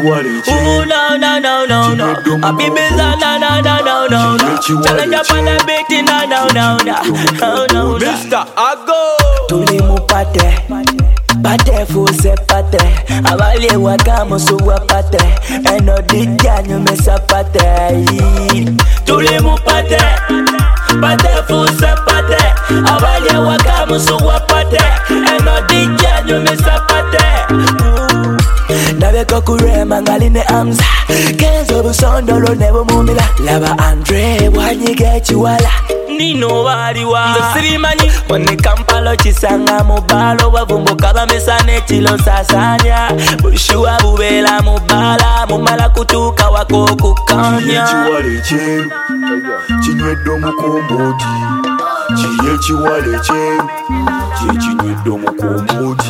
Ooh, no, no, no, no, no. A baby's no, no, no, no, no, no. Challenge up on the beat, no, no, no, no, no, no. Mr. Ago. Tuli mupate, pate fuse pate. Avali wakamo suwa pate. Eno dijanyo mesa pate. Tuli mupate, pate fuse pate. Avali wakamo suwa pate. Eno dijanyo mesa pate. Nabeko kurema ngaline amza Kenzo busondolo nebo mumila Laba Andre wanyige chiwala Nino waliwa Nzo sirimanyi Wane kampalo chisanga mubalo Wavumbuka bamesane chilo sasanya Bushua bubela mubala Mumala kutuka wako kukanya Chiye chiwale cheru Chinwedo mukombodi Chiye chiwale cheru Chinwedo mukombodi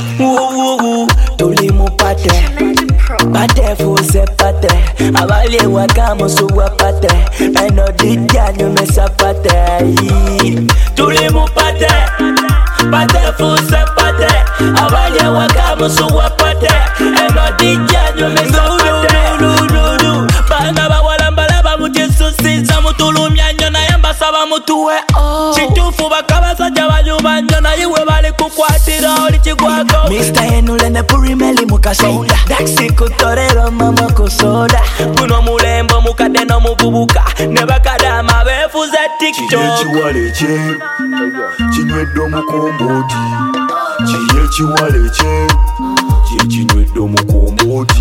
Tuli mupate Pate fuse pate Avali wakamo suwa pate Eno dijanyo mesa pate Tuli mupate Pate fuse pate Avali wakamo suwa pate Eno dijanyo mesa pate Banga bawalambala bamujesu sinza mutulumya nyona yamba saba mutuwe Chitufu bakabasa jabayuba nyona iwe bali kukwatira oli chigwako Mr. Enule ne purimeli mukasonda Daxi kutorero mama kusoda Kuno mulembo mukadeno mububuka Ne bakadama befuze TikTok Chiye chiwale cheru Chinwedo mukombodi Chiye chiwale cheru Chinwedo mukombodi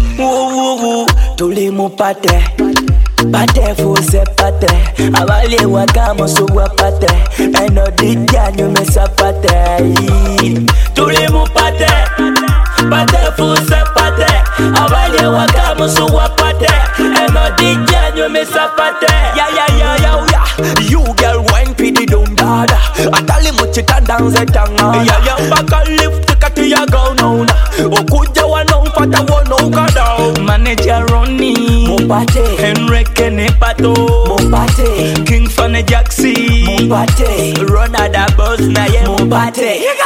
Tuli mupate Pate fuse pate Avali wakamo suwa pate Eno dijanyo mesa pate Tuli mupate Pate fuse pate Avali wakamo suwa pate Eno dijanyo mesa pate Ya ya ya ya ya You girl wine pidi don't dada Atali muchita danze tangana Ya ya baka lift kati ya go no na Okuja wano fata wano kada Manager Ronnie Mupate Henrike Nepato Mupate King Fane Jaxi Mupate Ronada Boss na ye Mupate